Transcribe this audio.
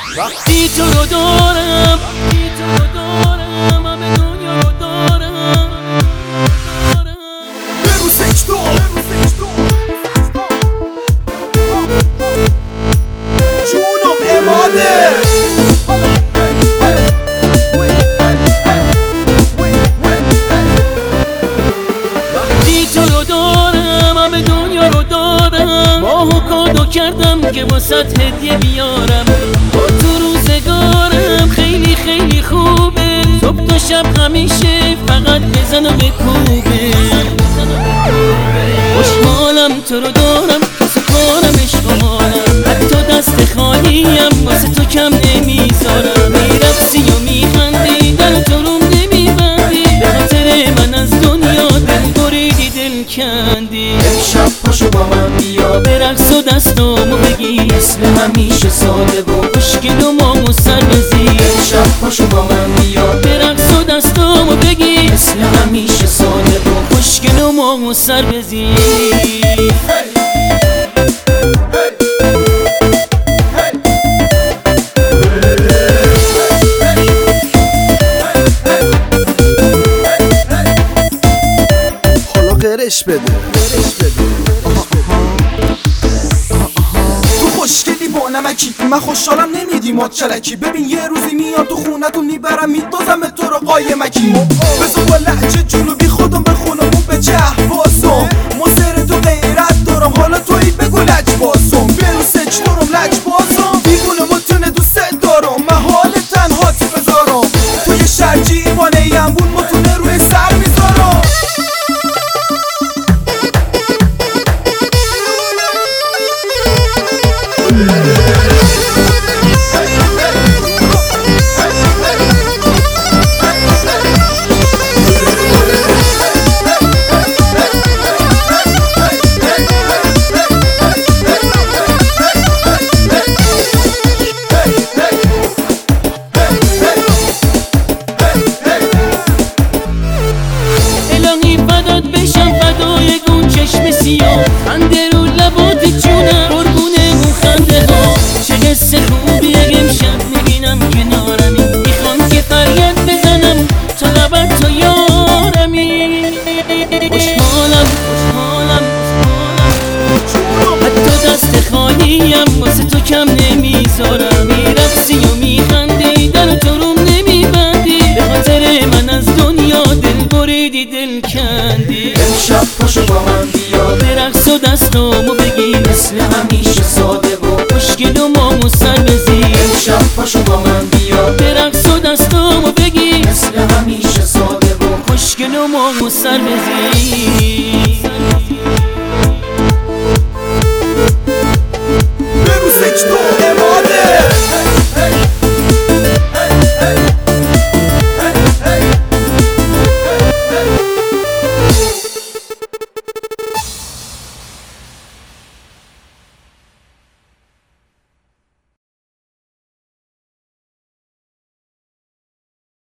وقتی تو رو دارم همه دنیا رو دارم. برو سکتور جونم اماده وقتی تو رو دارم همه دنیا رو دارم. ماهو کادو کردم که واسط هدیه بیارم. با تو روزگارم خیلی خیلی خوبه. صبح تا شب همیشه فقط بزن و بکوبه. خوشحالم تو رو دارم واسه کارم عشق و حالم. حتی دست خالیم واسه تو کم نمیذارم. میرقصی و میخندی در تو روم نمیبندی. به خاطر من از دنیا دل بریدی دل کندی. امشب پاشو با من بیا به رقص و دستامو بگی مثل همیشه ساده و خوشگل و مامو سر بزی. امشب پاشو با من بیا به رقص و دستامو بگی مثل همیشه ساده و خوشگل و مامو سر بزی. حالا قرش بده تو خوشگلی با نمکی. من خوشحالم نمیدی ما چلکی. ببین یه روزی میام تو خونتون میبرم میدازم تو رو قایمکی. بزن با لحجه جنوبی خودم بخونم به چه احواسم. مصر تو غیرت دارم حالا توی بگو لجباسم. برو سکتورم لجباسم دیگونه متونه دوست دارم. من حال تنهاتی بذارم توی شرجی ایوانه یمبون متونه روی سر میذارم. الهی فدات بشم فدای اون چشم سیاه. خنده رو لبات جونم قربونه اون خنده ها. چه قصه خوبی امشب میبینم کنارمی. میخوام که فریاد بزنم تا لبت تو یارمی. خوشحالم حتی دست خالیم واسه تو کم نمیذارم. میرقصی و میخندی در تو روم نمیبندی. به خاطر من از دنیا دل بریدی دل کندی. امشب پاشو با من بیا به رقص و دستامو بگی مثل همیشه ساده و خوشگل و مامو سر بزی. امشب پاشو با من بیا به رقص و دستامو بگی مثل همیشه ساده و خوشگل و مامو سر بزی. برو سکتور